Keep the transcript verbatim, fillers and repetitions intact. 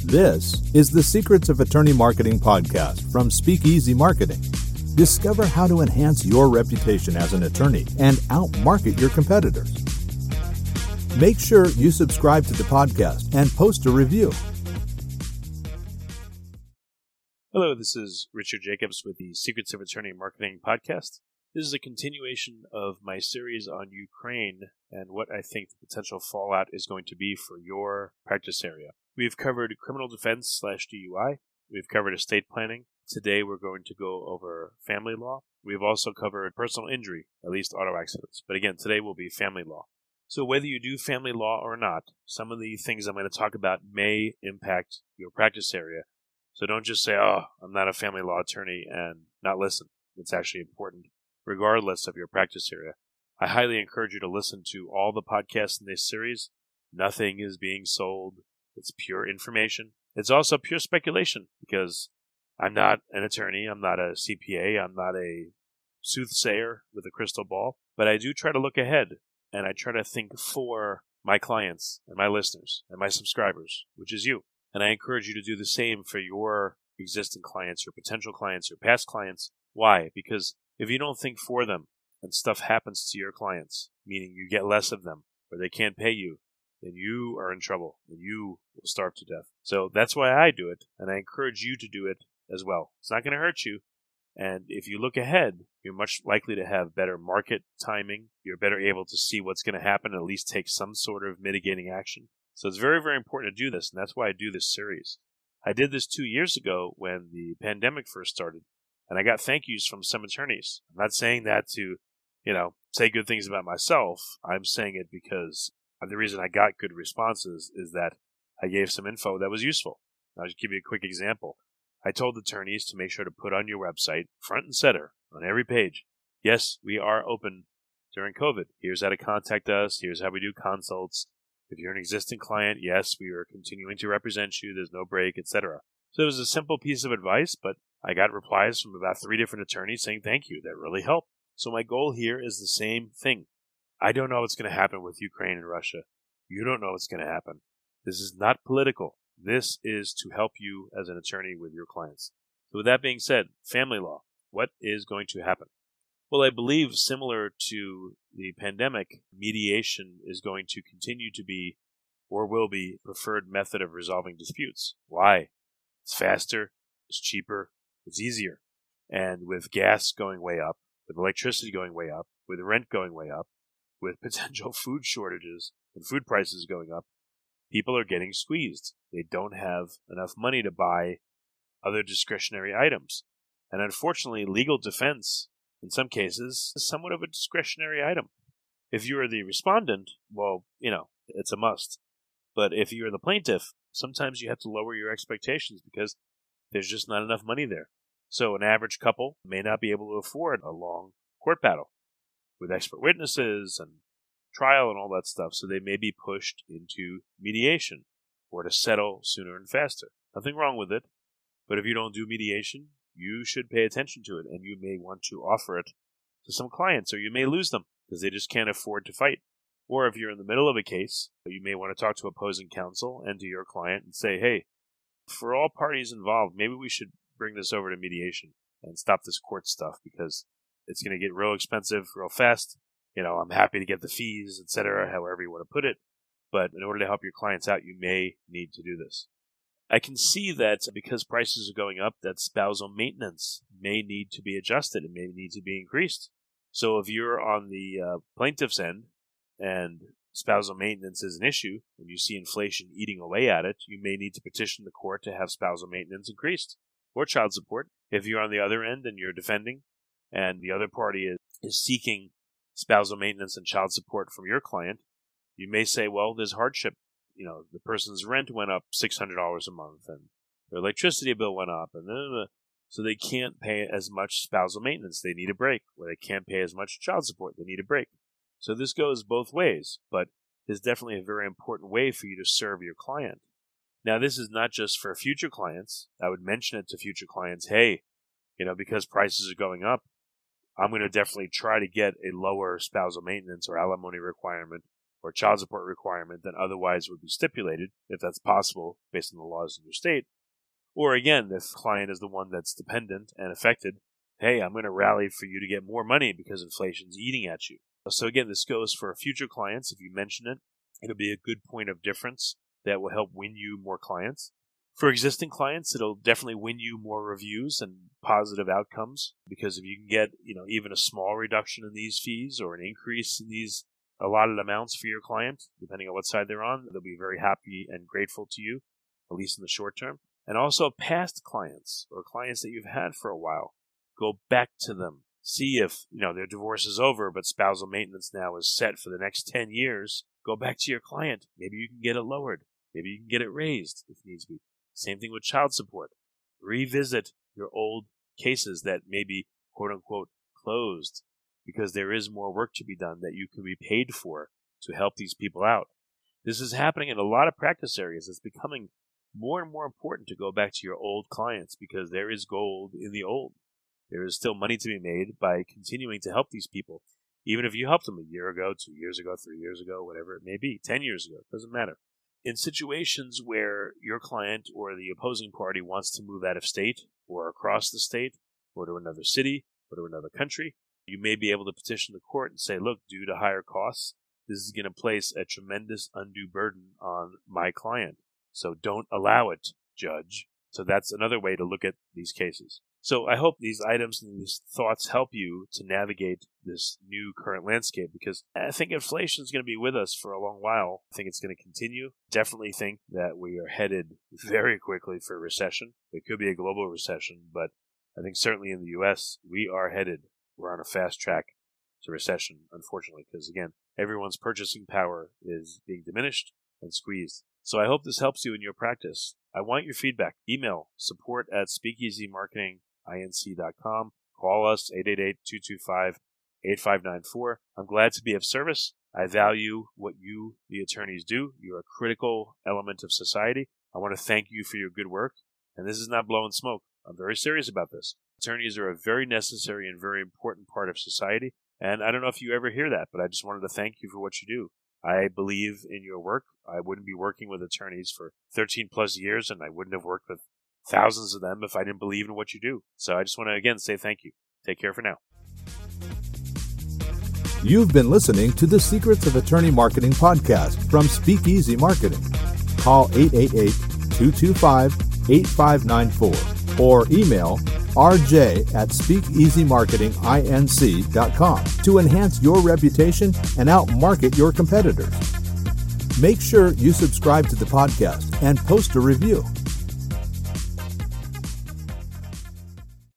This is the Secrets of Attorney Marketing podcast from Speakeasy Marketing. Discover how to enhance your reputation as an attorney and outmarket your competitors. Make sure you subscribe to the podcast and post a review. Hello, this is Richard Jacobs with the Secrets of Attorney Marketing podcast. This is a continuation of my series on Ukraine and what I think the potential fallout is going to be for your practice area. We've covered criminal defense slash D U I. We've covered estate planning. Today we're going to go over family law. We've also covered personal injury, at least auto accidents. But again, today will be family law. So whether you do family law or not, some of the things I'm going to talk about may impact your practice area. So don't just say, oh, I'm not a family law attorney, and not listen. It's actually important, regardless of your practice area. I highly encourage you to listen to all the podcasts in this series. Nothing is being sold. It's pure information. It's also pure speculation, because I'm not an attorney. I'm not a C P A. I'm not a soothsayer with a crystal ball. But I do try to look ahead, and I try to think for my clients and my listeners and my subscribers, which is you. And I encourage you to do the same for your existing clients, your potential clients, your past clients. Why? Because if you don't think for them and stuff happens to your clients, meaning you get less of them or they can't pay you, then you are in trouble and you will starve to death. So that's why I do it, and I encourage you to do it as well. It's not going to hurt you. And if you look ahead, you're much likely to have better market timing. You're better able to see what's going to happen and at least take some sort of mitigating action. So it's very, very important to do this, and that's why I do this series. I did this two years ago when the pandemic first started, and I got thank yous from some attorneys. I'm not saying that to, you know, say good things about myself. I'm saying it because the reason I got good responses is that I gave some info that was useful. I'll just give you a quick example. I told attorneys to make sure to put on your website, front and center, on every page, yes, we are open during COVID. Here's how to contact us. Here's how we do consults. If you're an existing client, yes, we are continuing to represent you. There's no break, et cetera. So it was a simple piece of advice, but I got replies from about three different attorneys saying thank you. That really helped. So my goal here is the same thing. I don't know what's going to happen with Ukraine and Russia. You don't know what's going to happen. This is not political. This is to help you as an attorney with your clients. So with that being said, family law, what is going to happen? Well, I believe similar to the pandemic, mediation is going to continue to be or will be preferred method of resolving disputes. Why? It's faster, it's cheaper, it's easier. And with gas going way up, with electricity going way up, with rent going way up, with potential food shortages and food prices going up, people are getting squeezed. They don't have enough money to buy other discretionary items. And unfortunately, legal defense in some cases, is somewhat of a discretionary item. If you're the respondent, well, you know, it's a must. But if you're the plaintiff, sometimes you have to lower your expectations because there's just not enough money there. So an average couple may not be able to afford a long court battle with expert witnesses and trial and all that stuff. So they may be pushed into mediation or to settle sooner and faster. Nothing wrong with it. But if you don't do mediation, you should pay attention to it, and you may want to offer it to some clients, or you may lose them because they just can't afford to fight. Or if you're in the middle of a case, you may want to talk to opposing counsel and to your client and say, hey, for all parties involved, maybe we should bring this over to mediation and stop this court stuff because it's going to get real expensive real fast. You know, I'm happy to get the fees, et cetera, however you want to put it. But in order to help your clients out, you may need to do this. I can see that because prices are going up, that spousal maintenance may need to be adjusted. It may need to be increased. So if you're on the uh, plaintiff's end and spousal maintenance is an issue and you see inflation eating away at it, you may need to petition the court to have spousal maintenance increased or child support. If you're on the other end and you're defending and the other party is, is seeking spousal maintenance and child support from your client, you may say, well, there's hardship. You know, the person's rent went up six hundred dollars a month and their electricity bill went up, and blah, blah, blah. So they can't pay as much spousal maintenance. They need a break. Or they can't pay as much child support. They need a break. So this goes both ways, but it's definitely a very important way for you to serve your client. Now, this is not just for future clients. I would mention it to future clients. Hey, you know, because prices are going up, I'm going to definitely try to get a lower spousal maintenance or alimony requirement or child support requirement than otherwise would be stipulated, if that's possible based on the laws in your state. Or again, if the client is the one that's dependent and affected, hey, I'm going to rally for you to get more money because inflation's eating at you. So again, this goes for future clients. If you mention it, it'll be a good point of difference that will help win you more clients. For existing clients, it'll definitely win you more reviews and positive outcomes, because if you can get, you know, even a small reduction in these fees or an increase in these allotted amounts for your client, depending on what side they're on, they'll be very happy and grateful to you, at least in the short term. And also past clients or clients that you've had for a while, go back to them. See if, you know, their divorce is over, but spousal maintenance now is set for the next ten years. Go back to your client. Maybe you can get it lowered. Maybe you can get it raised if needs be. Same thing with child support. Revisit your old cases that may be, quote unquote, closed, because there is more work to be done that you can be paid for to help these people out. This is happening in a lot of practice areas. It's becoming more and more important to go back to your old clients, because there is gold in the old. There is still money to be made by continuing to help these people, even if you helped them a year ago, two years ago, three years ago, whatever it may be, ten years ago, it doesn't matter. In situations where your client or the opposing party wants to move out of state or across the state or to another city or to another country, you may be able to petition the court and say, look, due to higher costs, this is going to place a tremendous undue burden on my client. So don't allow it, judge. So that's another way to look at these cases. So I hope these items and these thoughts help you to navigate this new current landscape, because I think inflation is going to be with us for a long while. I think it's going to continue. Definitely think that we are headed very quickly for a recession. It could be a global recession, but I think certainly in the U S, we are headed. We're on a fast track to recession, unfortunately, because again, everyone's purchasing power is being diminished and squeezed. So I hope this helps you in your practice. I want your feedback. Email support at speakeasy marketing inc dot com. Call us eight eight eight, two two five, eight five nine four. I'm glad to be of service. I value what you, the attorneys, do. You're a critical element of society. I want to thank you for your good work. And this is not blowing smoke. I'm very serious about this. Attorneys are a very necessary and very important part of society. And I don't know if you ever hear that, but I just wanted to thank you for what you do. I believe in your work. I wouldn't be working with attorneys for thirteen plus years, and I wouldn't have worked with thousands of them if I didn't believe in what you do. So I just want to, again, say thank you. Take care for now. You've been listening to the Secrets of Attorney Marketing podcast from Speakeasy Marketing. Call eight eight eight, two two five, eight five nine four or email r j at speakeasy marketing inc dot com to enhance your reputation and outmarket your competitors. Make sure you subscribe to the podcast and post a review.